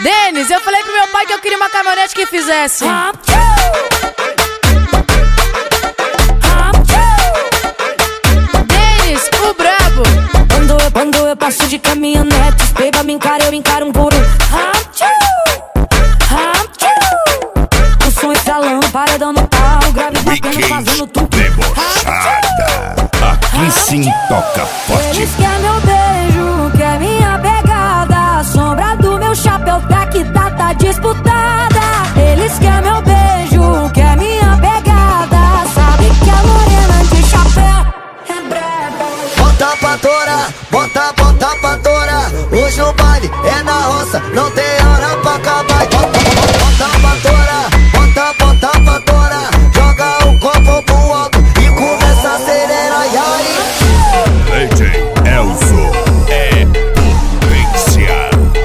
Denis, eu falei pro meu pai que eu queria uma caminhonete que fizesse. Denis, o brabo. Quando eu passo de caminhonete, os peba me encara, eu encaro um por um. O som estralando, paredão no pau, grave batendo, fazendo tudo. Debochada, aqui sim toca forte. Eles querem meu beijo, quer minha pegada. A sombra do meu chapéu tá disputada. Eles querem meu beijo, quer minha pegada. Sabe que a morena de chapéu é braba. Bota pra torar, bota pra torar. Hoje o baile é na roça, não tem hora pra acabar. Bota pra torar, bota pra torar. Joga o copo pro alto e começa a acelerar. E aí? DJ Elzo é potência.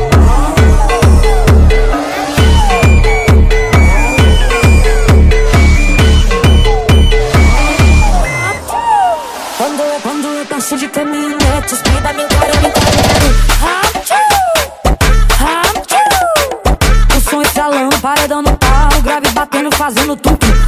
Quando eu passo de caminhonete, os peba me encaram, o som estralando, paredão no pau, grave batendo, fazendo tudo.